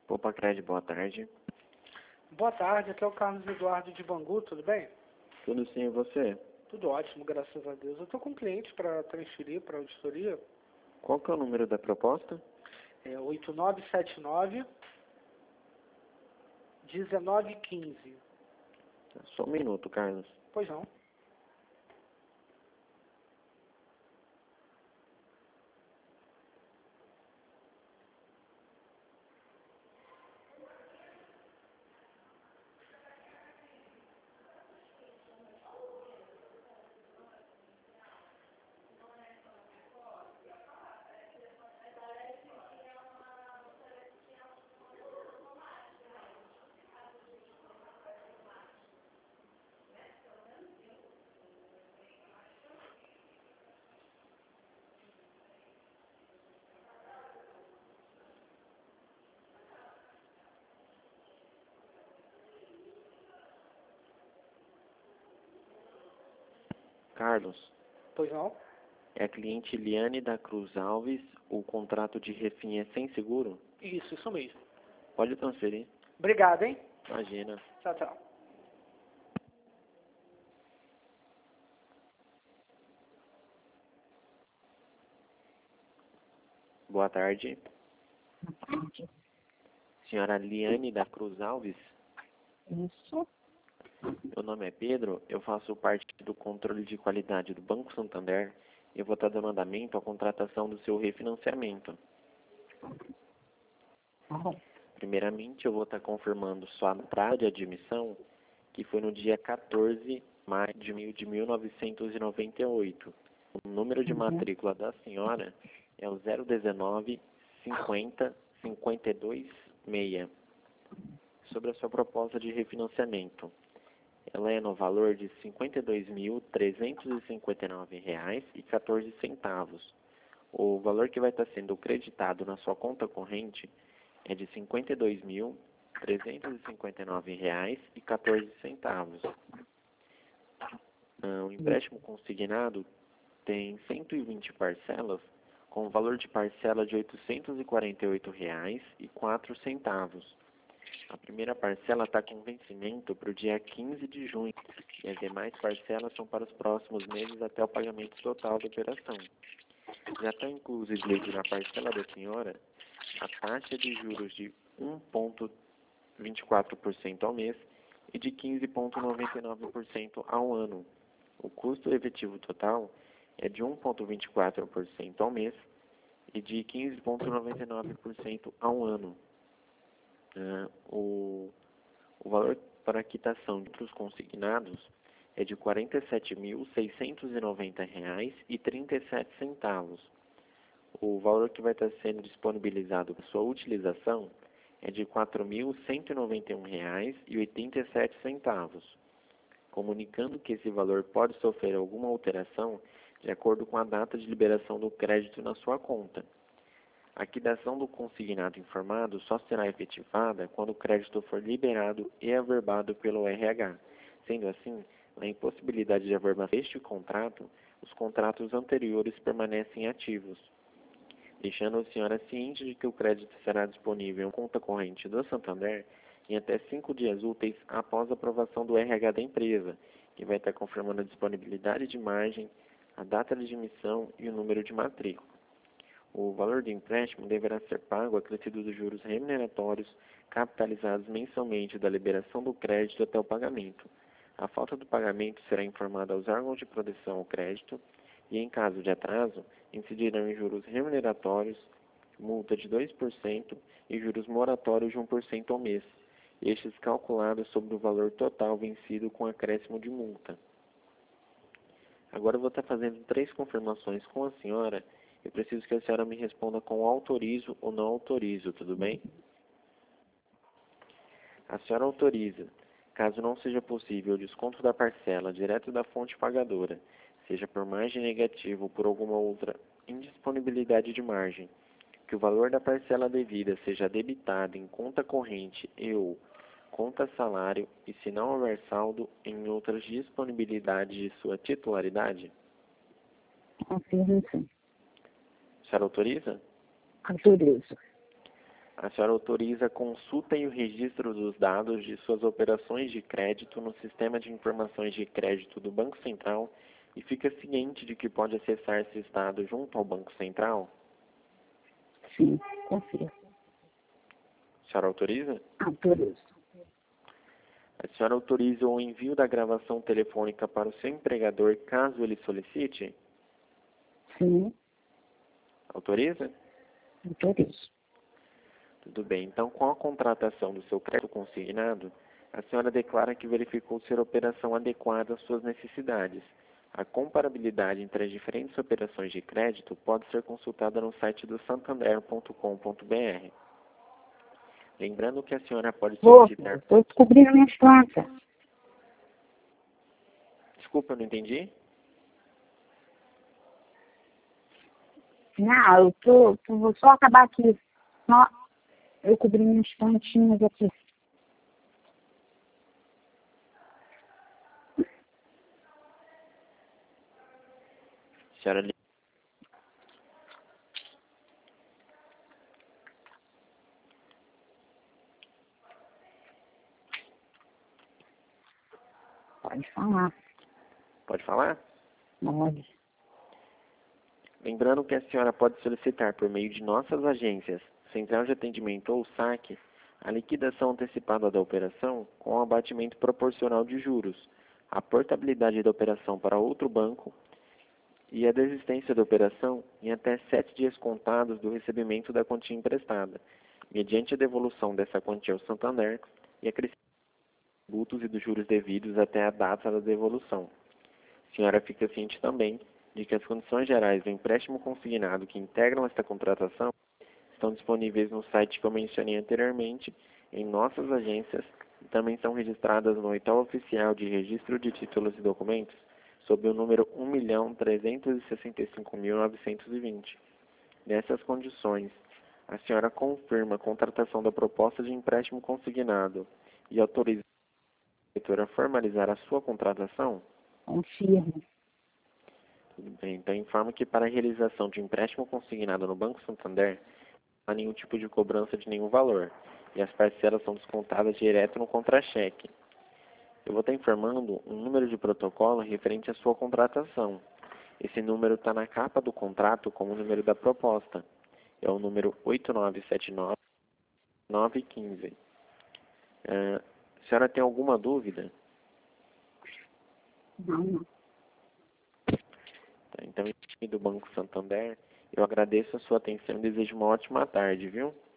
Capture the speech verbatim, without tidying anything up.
Opa, Cred, boa tarde. Boa tarde, aqui é o Carlos Eduardo de Bangu, tudo bem? Tudo sim, e você? Tudo ótimo, graças a Deus. Eu estou com um cliente para transferir para a auditoria. Qual que é o número da proposta? É oito nove sete nove, um nove um cinco. Só um minuto, Carlos. Pois não. Carlos, Pois não. é a cliente Liane da Cruz Alves. O contrato de refim é sem seguro? Isso, isso mesmo. Pode transferir. Obrigado, hein? Imagina. Tchau, tchau. Boa tarde. Senhora Liane da Cruz Alves? Isso. Meu nome é Pedro, eu faço parte do controle de qualidade do Banco Santander e eu vou estar dando andamento à contratação do seu refinanciamento. Tá bom. Primeiramente, eu vou estar confirmando sua entrada de admissão, que foi no dia quatorze de maio de mil novecentos e noventa e oito. O número de Uhum. matrícula da senhora é o zero dezenove, cinquenta, cinquenta e dois, seis. Sobre a sua proposta de refinanciamento, ela é no valor de cinquenta e dois mil, trezentos e cinquenta e nove reais e quatorze centavos. O valor que vai estar sendo creditado na sua conta corrente é de cinquenta e dois mil, trezentos e cinquenta e nove reais e quatorze centavos. O empréstimo consignado tem cento e vinte parcelas, com valor de parcela de oitocentos e quarenta e oito reais e quatro centavos. A primeira parcela está com vencimento para o dia quinze de junho e as demais parcelas são para os próximos meses até o pagamento total da operação. Já está inclusive na parcela da senhora a taxa de juros de um vírgula vinte e quatro por cento ao mês e de quinze vírgula noventa e nove por cento ao ano. O custo efetivo total é de um vírgula vinte e quatro por cento ao mês e de quinze vírgula noventa e nove por cento ao ano. Uh, o, o valor para a quitação de outros consignados é de quarenta e sete mil, seiscentos e noventa reais e trinta e sete centavos. O valor que vai estar sendo disponibilizado para sua utilização é de quatro mil, cento e noventa e um reais e oitenta e sete centavos, comunicando que esse valor pode sofrer alguma alteração de acordo com a data de liberação do crédito na sua conta. A quitação do consignado informado só será efetivada quando o crédito for liberado e averbado pelo R H. Sendo assim, na impossibilidade de averbar este contrato, os contratos anteriores permanecem ativos, deixando a senhora ciente de que o crédito será disponível em conta corrente do Santander em até cinco dias úteis após a aprovação do R H da empresa, que vai estar confirmando a disponibilidade de margem, a data de emissão e o número de matrícula. O valor do empréstimo deverá ser pago acrescido dos juros remuneratórios capitalizados mensalmente da liberação do crédito até o pagamento. A falta do pagamento será informada aos órgãos de proteção ao crédito e, em caso de atraso, incidirão em juros remuneratórios, multa de dois por cento e juros moratórios de um por cento ao mês, estes calculados sobre o valor total vencido com acréscimo de multa. Agora eu vou estar fazendo três confirmações com a senhora. Eu preciso que a senhora me responda com autorizo ou não autorizo, tudo bem? A senhora autoriza, caso não seja possível o desconto da parcela direto da fonte pagadora, seja por margem negativa ou por alguma outra indisponibilidade de margem, que o valor da parcela devida seja debitado em conta corrente e ou conta salário e, se não houver saldo, em outras disponibilidades de sua titularidade? Autorizo sim. A senhora autoriza? Autorizo. A senhora autoriza a consulta e o registro dos dados de suas operações de crédito no sistema de informações de crédito do Banco Central e fica ciente de que pode acessar esse estado junto ao Banco Central? Sim, confirmo. A senhora autoriza? Autorizo. A senhora autoriza o envio da gravação telefônica para o seu empregador caso ele solicite? Sim, Autoriza? autorizo. Tudo bem. Então, com a contratação do seu crédito consignado, a senhora declara que verificou ser a operação adequada às suas necessidades. A comparabilidade entre as diferentes operações de crédito pode ser consultada no site do santander ponto com ponto br. Lembrando que a senhora pode solicitar... Estou descobrindo minhas plantas. Desculpa, eu não entendi? Não, eu tô, tô- vou só acabar aqui. Só eu cobri minhas plantinhas aqui. A senhora... li- Pode falar. Pode falar? Pode. Lembrando que a senhora pode solicitar por meio de nossas agências, Central de Atendimento ou saque, a liquidação antecipada da operação com o abatimento proporcional de juros, a portabilidade da operação para outro banco e a desistência da operação em até sete dias contados do recebimento da quantia emprestada, mediante a devolução dessa quantia ao Santander e a crescimento dos tributos e dos juros devidos até a data da devolução. A senhora fica ciente também de que as condições gerais do empréstimo consignado que integram esta contratação estão disponíveis no site que eu mencionei anteriormente, em nossas agências, e também são registradas no Edital Oficial de Registro de Títulos e Documentos, sob o número um milhão trezentos e sessenta e cinco mil novecentos e vinte. Nessas condições, a senhora confirma a contratação da proposta de empréstimo consignado e autoriza a corretora a formalizar a sua contratação? Confirmo. Tudo bem. Então, informo que para a realização de empréstimo consignado no Banco Santander, não há nenhum tipo de cobrança de nenhum valor, e as parcelas são descontadas direto no contra-cheque. Eu vou estar informando um número de protocolo referente à sua contratação. Esse número está na capa do contrato como o número da proposta. É o número oito nove sete nove nove um cinco. Uh, a senhora tem alguma dúvida? Não, não. Tá, então, em nome do Banco Santander, eu agradeço a sua atenção e desejo uma ótima tarde, viu?